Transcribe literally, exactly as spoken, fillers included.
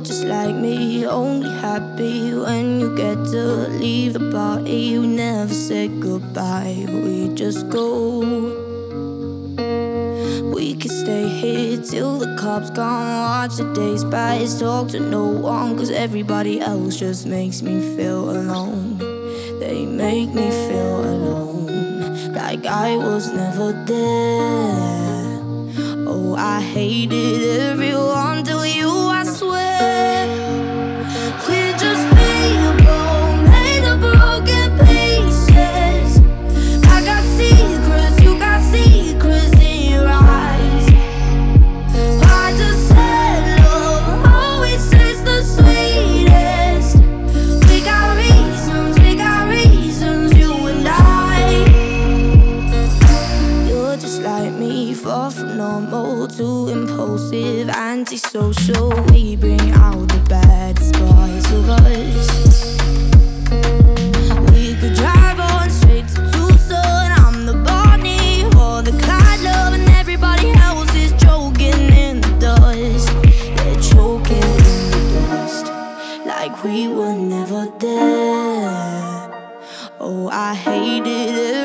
just like me, only happy when you get to leave the party. We never said goodbye, we just go. We could stay here till the cops come, watch the days pass, talk to no one, cause everybody else just makes me feel alone. They make me feel alone, like I was never there. Oh, I hated everyone till you, I swear. We're just people made of broken pieces. I got secrets, you got secrets in your eyes. I just said love always tastes the sweetest. We got reasons, we got reasons, you and I. You're just like me, far from normal, too impulsive, antisocial. We bring out the baddest parts of us. We could drive on straight to Tucson. I'm the Bonnie or the Clyde love, and everybody else is choking in the dust. They're choking in the dust, like we were never there. Oh, I hated it.